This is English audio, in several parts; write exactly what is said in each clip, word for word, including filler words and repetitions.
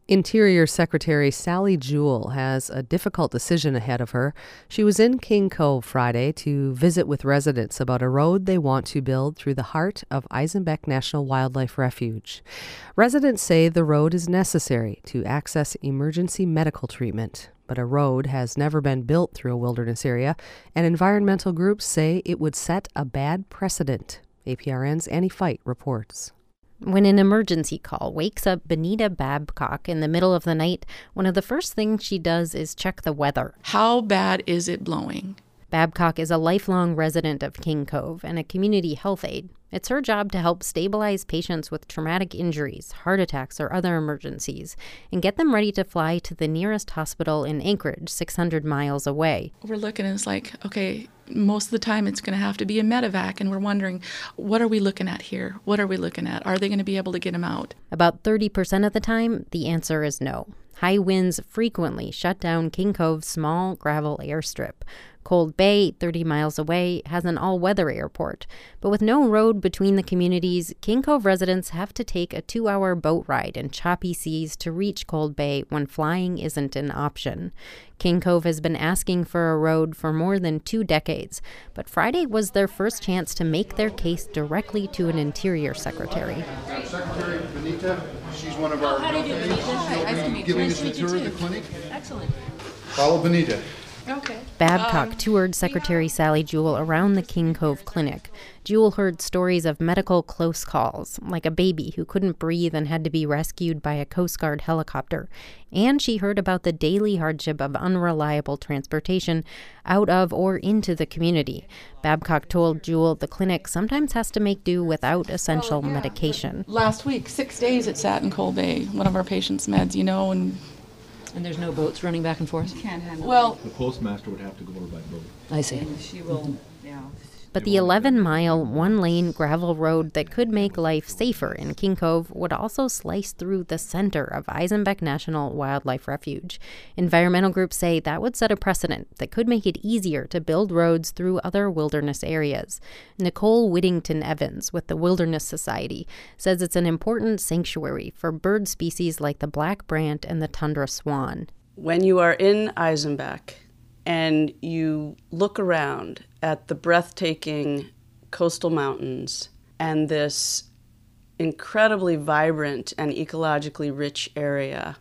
Interior Secretary Sally Jewell has a difficult decision ahead of her. She was in King Cove Friday to visit with residents about a road they want to build through the heart of Eisenbeck National Wildlife Refuge. Residents say the road is necessary to access emergency medical treatment, but a road has never been built through a wilderness area, and environmental groups say it would set a bad precedent. A P R N's Annie Fight reports. When an emergency call wakes up Benita Babcock in the middle of the night, one of the first things she does is check the weather. How bad is it blowing? Babcock is a lifelong resident of King Cove and a community health aide. It's her job to help stabilize patients with traumatic injuries, heart attacks, or other emergencies, and get them ready to fly to the nearest hospital in Anchorage, six hundred miles away. We're looking and it's like, okay, most of the time it's going to have to be a medevac, and we're wondering, what are we looking at here? What are we looking at? Are they going to be able to get them out? About thirty percent of the time, the answer is no. High winds frequently shut down King Cove's small gravel airstrip. Cold Bay, thirty miles away, has an all-weather airport. But with no road between the communities, King Cove residents have to take a two-hour boat ride in choppy seas to reach Cold Bay when flying isn't an option. King Cove has been asking for a road for more than two decades, but Friday was their first chance to make their case directly to an Interior Secretary. Secretary Benita, she's one of our... How do you do, Benita? Hi, nice to meet you. Giving Nice us a to meet you tour of too. the clinic. Excellent. Follow Benita. Okay. Babcock Um, toured Secretary Sally Jewell around the King Cove Clinic. Jewell heard stories of medical close calls, like a baby who couldn't breathe and had to be rescued by a Coast Guard helicopter. And she heard about the daily hardship of unreliable transportation out of or into the community. Babcock told Jewell the clinic sometimes has to make do without essential Oh, yeah. medication. Last week, six days it sat in Cold Bay, one of our patients' meds, you know, and And there's no boats running back and forth? Can't handle well, The postmaster would have to go over by boat. I see. it. She will, yeah. But the eleven-mile, one-lane gravel road that could make life safer in King Cove would also slice through the center of Eisenbeck National Wildlife Refuge. Environmental groups say that would set a precedent that could make it easier to build roads through other wilderness areas. Nicole Whittington Evans with the Wilderness Society says it's an important sanctuary for bird species like the black brant and the tundra swan. When you are in Eisenbeck and you look around at the breathtaking coastal mountains and this incredibly vibrant and ecologically rich area,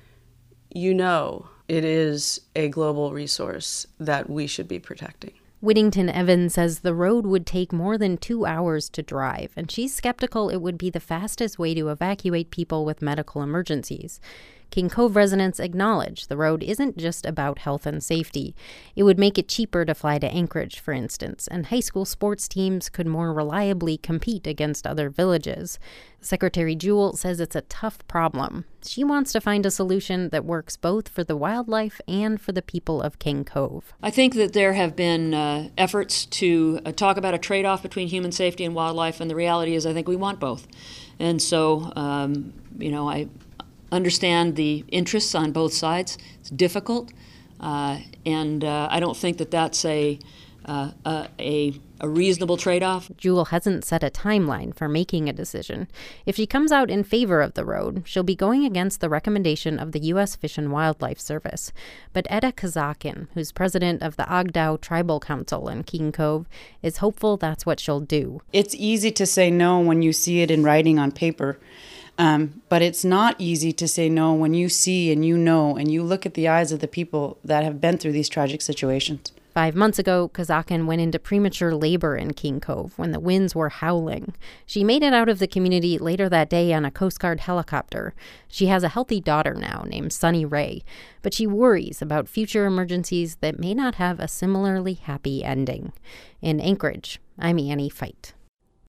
you know it is a global resource that we should be protecting. Whittington Evans says the road would take more than two hours to drive, and she's skeptical it would be the fastest way to evacuate people with medical emergencies. King Cove residents acknowledge the road isn't just about health and safety. It would make it cheaper to fly to Anchorage, for instance, and high school sports teams could more reliably compete against other villages. Secretary Jewell says it's a tough problem. She wants to find a solution that works both for the wildlife and for the people of King Cove. I think that there have been uh, efforts to uh, talk about a trade-off between human safety and wildlife, and the reality is I think we want both. And so, um, you know, I understand the interests on both sides. It's difficult, uh, and uh, I don't think that that's a, uh, a, a, a reasonable trade-off. Jewell hasn't set a timeline for making a decision. If she comes out in favor of the road, she'll be going against the recommendation of the U S Fish and Wildlife Service. But Etta Kazakin, who's president of the Agdau Tribal Council in King Cove, is hopeful that's what she'll do. It's easy to say no when you see it in writing on paper. Um, but it's not easy to say no when you see and you know and you look at the eyes of the people that have been through these tragic situations. Five months ago, Kazakin went into premature labor in King Cove when the winds were howling. She made it out of the community later that day on a Coast Guard helicopter. She has a healthy daughter now named Sunny Ray, but she worries about future emergencies that may not have a similarly happy ending. In Anchorage, I'm Annie Fight.